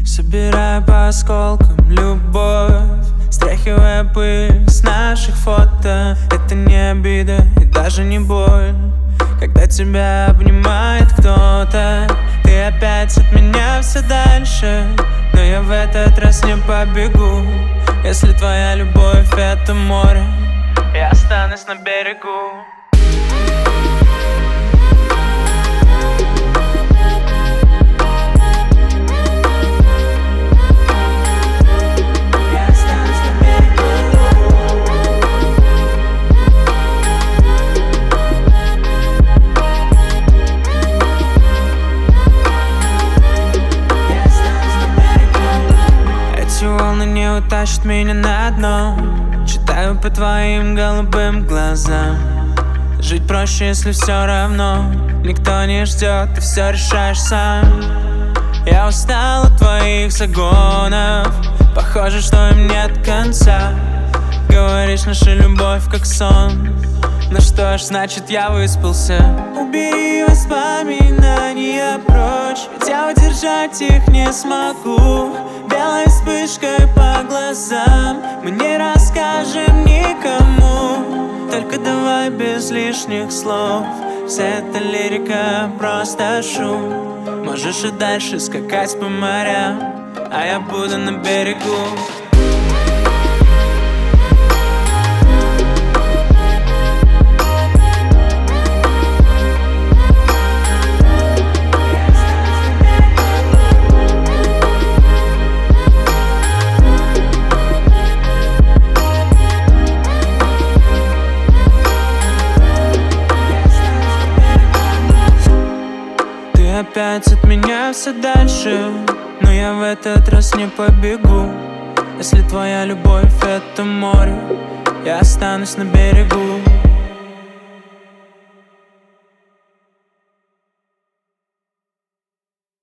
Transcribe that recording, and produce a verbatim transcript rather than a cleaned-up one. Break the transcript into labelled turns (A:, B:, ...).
A: Собирая по осколкам любовь, стряхивая пыль с наших фото. Это не обида и даже не боль, когда тебя обнимает кто-то. Ты опять от меня все дальше, но я в этот раз не побегу. Если твоя любовь — это море, я останусь на берегу. Волны не утащат меня на дно. Читаю по твоим голубым глазам. Жить проще, если все равно никто не ждет, ты все решаешь сам. Я устал от твоих загонов, похоже, что им нет конца. Говоришь, наша любовь как сон. Ну что ж, значит, я выспался. Убери воспоминания прочь, ведь я удержать их не смогу. Белой вспышкой по глазам мы не расскажем никому. Только давай без лишних слов, вся эта лирика просто шум. Можешь и дальше скакать по морям, а я буду на берегу. Опять от меня все дальше, но я в этот раз не побегу. Если твоя любовь — это море, я останусь на берегу.